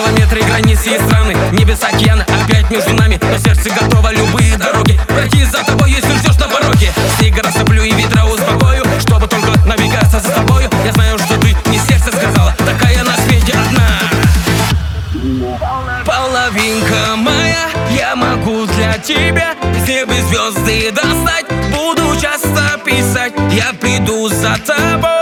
Километры, границы и страны, небеса, океаны опять между нами. Но сердце готово любые дороги пройти за тобой, если ждешь на пороге. Снега рассыплю и ветра успокою, чтобы только навигаться за тобою. Я знаю, что ты не сердце сказала, такая на свете одна. Половинка моя, я могу для тебя с неба звезды достать. Буду часто писать, я приду за тобой.